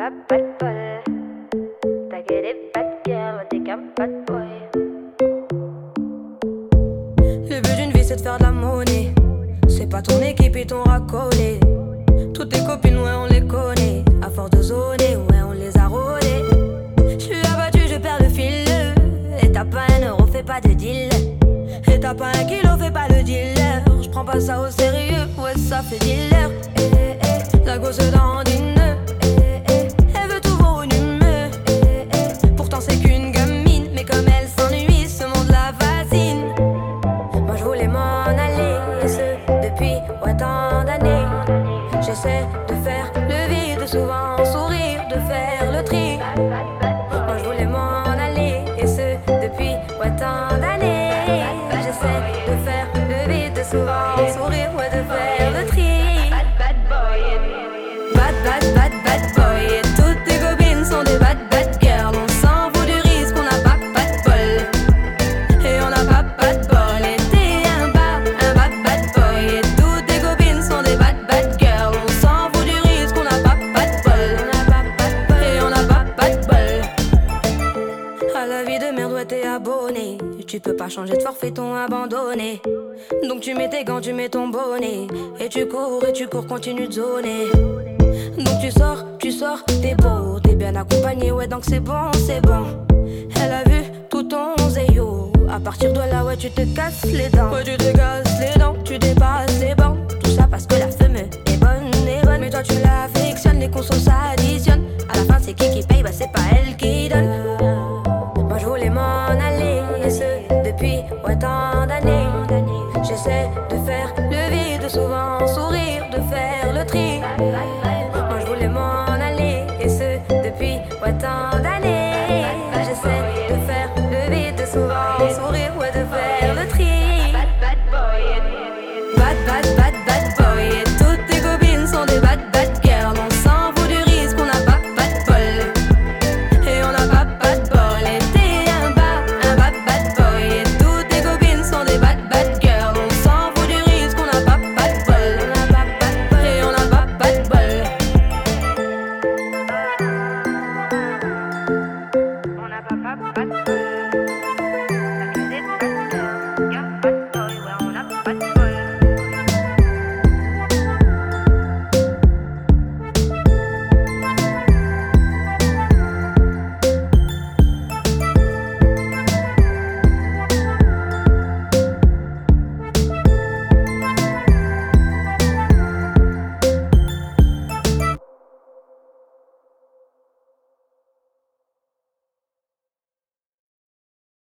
pas bad boy. T'as que des bad girls, t'es qu'un bad boy. Le but d'une vie c'est de faire de la monnaie. C'est pas ton équipe et ton racolé. Toutes tes copines, ouais, on les connaît. À force de zoner, ouais, on les a rôlées. J'suis abattu, je perds le fil. Et t'as pas un euro, fais pas de deal. Et t'as pas un kilo, fais pas le dealer. J'prends pas ça au sérieux, ouais, ça fait dealer. La gosse dandine. Elle veut tout voir une humeur. Pourtant c'est qu'une gamine. Mais comme elle s'ennuie, ce monde la fascine. Moi je voulais m'en aller, et ce depuis tant d'années. J'essaie de faire le vide, souvent sourire, de faire le tri. Moi je voulais m'en aller, et ce depuis tant d'années. J'essaie de faire le vide, souvent sourire, ouais, de faire le tri. Bad boy. Bad boy. Et toutes tes copines sont des bad girls. On s'en fout du risque, on n'a pas de bol. Et on n'a pas de bol. Et t'es un bad boy. Et toutes tes copines sont des bad girls. On s'en fout du risque, on n'a pas de bol. Et on n'a pas de bol. À la vie de merde, ouais, t'es abonné. Tu peux pas changer de forfait, ton abandonné. Donc tu mets tes gants, tu mets ton bonnet. Et tu cours, continue de zoner. Donc tu sors, t'es beau, t'es bien accompagné, ouais, donc c'est bon. Elle a vu tout ton zéyo. À partir de là, ouais, tu te casses les dents. Ouais, tu te casses les dents, tu dépasses les bancs. Tout ça parce que la femme est bonne. Mais toi tu l'affectionnes, les consos s'additionnent. À la fin c'est qui paye, bah c'est pas elle qui donne. Moi je voulais m'en aller, et ce depuis tant d'années. J'essaie de faire le vide, souvent sourire, de faire le tri.